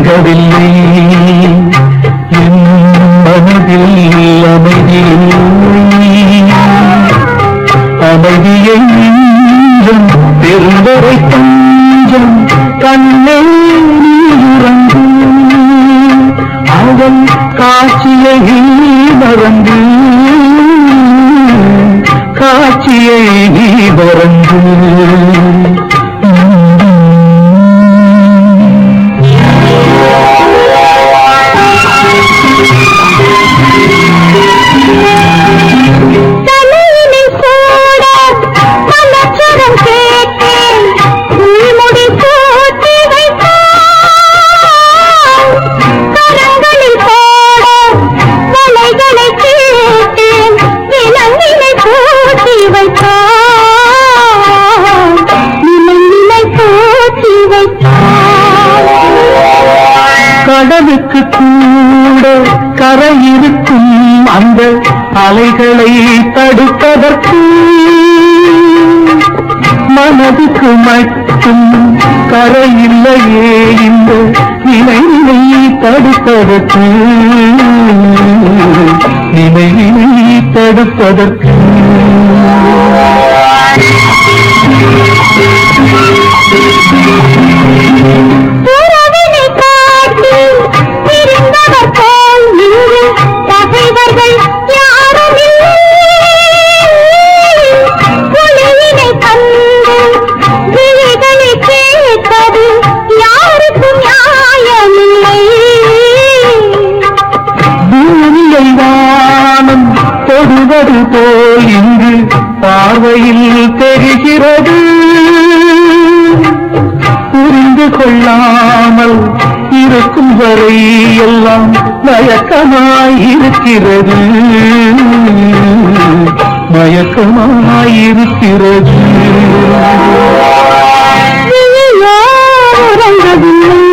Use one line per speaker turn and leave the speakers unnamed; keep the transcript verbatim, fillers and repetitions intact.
தூங்கவில்லை என் மனதில் அமைதி அமைதியை நெஞ்சம் பெருந்தரை தஞ்சம் கண்ணே நீரங்கு அவன் காட்சியை மறந்து காட்சியை மறந்து கடலுக்கு கூட கரை இருக்கும் அந்த அலைகளை தடுப்பதற்கு மனதுக்கு மட்டும் கரை இல்லையே இந்த நினைவினை தடுப்பதற்கு நினைவினை தடுப்பதற்கு தொடுவது போல் இங்கு பார்வையில் தெரிகிறது புரிந்து கொள்ளாமல் இருக்கும் வரை எல்லாம் மயக்கமாயிருக்கிறது மயக்கமாயிருக்கிறது.